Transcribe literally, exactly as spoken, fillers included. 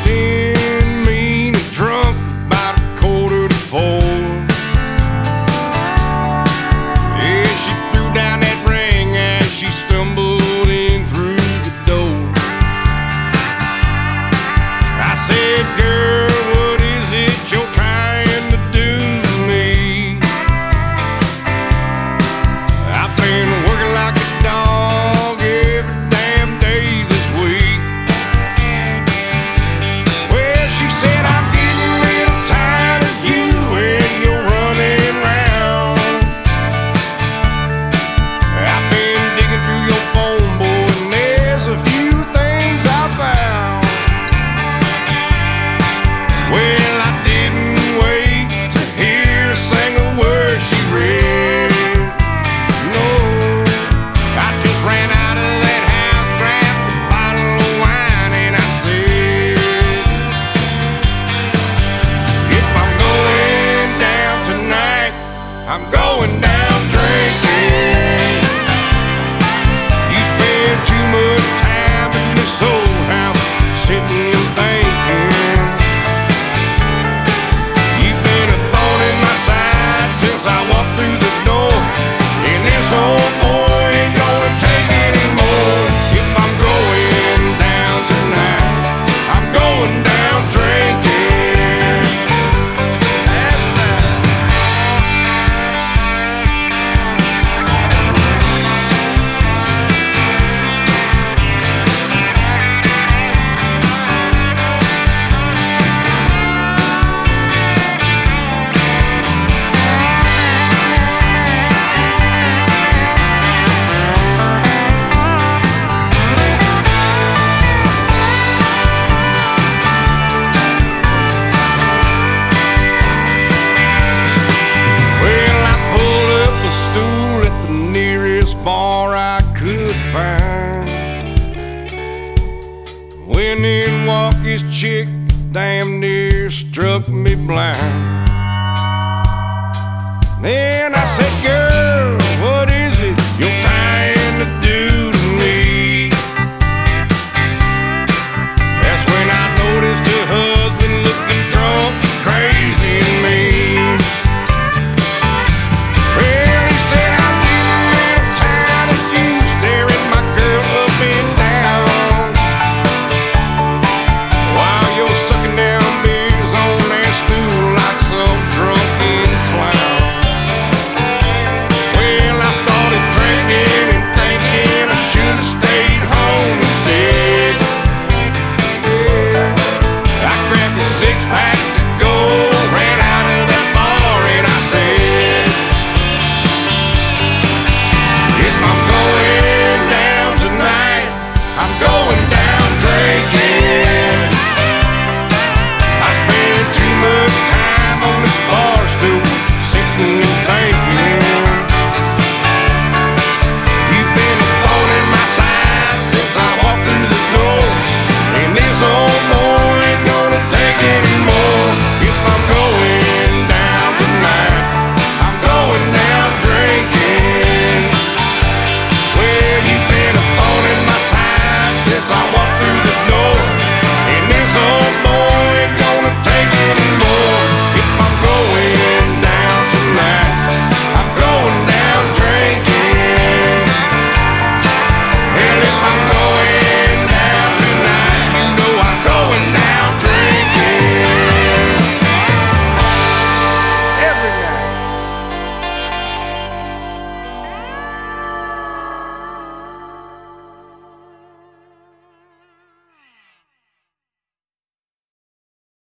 in mean and drunk about a quarter to four. Yeah, she threw down that ring as she stumbled in through the door. I said, girl, what is it you're trying to do to me? I've been working like a dog every damn day this week. Well, she said, I'm getting a little tired of you when you're running round. I've been digging through your phone, boy, and there's a few things I found. Well, I didn't wait to hear a single word she read. No, I just ran out of that house, grabbed a bottle of wine, and I said, if I'm going down tonight, I'm going down drinking. You spend too much time in this old house sitting and thinking. You've been a thorn in my side since I walked through the door, and this old boy ain't gonna take anymore. If I'm going down tonight, I'm going down drinking. That's right. Well, I pulled up a stool at the nearest bar I could find. When in walked this chick, damn near struck me blind. Then I